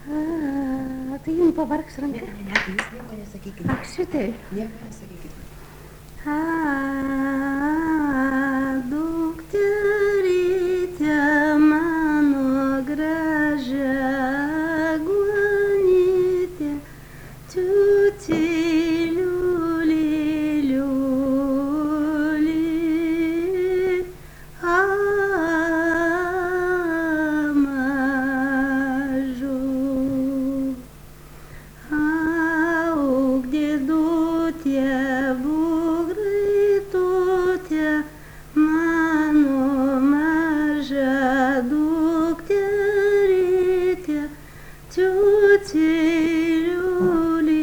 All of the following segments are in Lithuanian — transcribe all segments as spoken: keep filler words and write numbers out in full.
A, tai jums pavargs ranka? Ne, ne, ne, jūs nieko nesakykite. Ak, šitai. Nieko nesakykite. A, dukteryte mano gražia aguonyte, ciuci liuli liuli, a mažu. Auk dėdutė, būk greitutė, mano maža dukterytė, ciuciliuli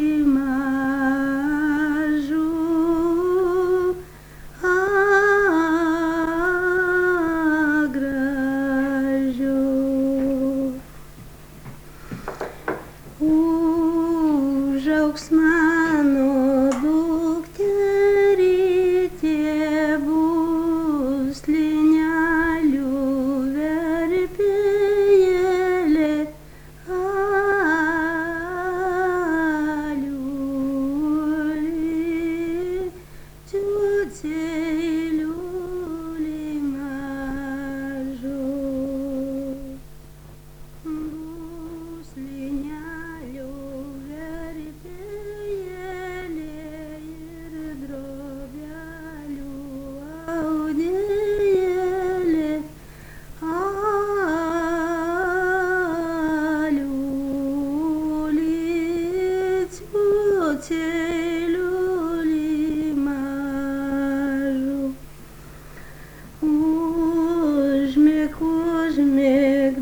mažu. A, gražiu. Užaugs mano dukterytė, bus linelių verpėjėlė, aliuli, ciuciliuli mažu. Bus linelių verpėjėlė ir drobelių audėjėlė, aliuli, ciuciliuli mažu. Užmik, užmik,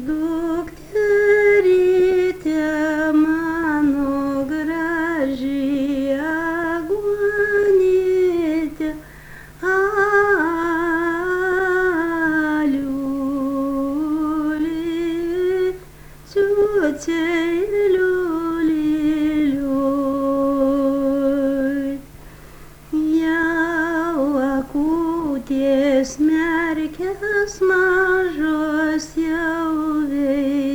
dukteryte mano graži aguonyte, aliuli, ciuciliuli liui. Jau akutės merkės mažos, jau veikia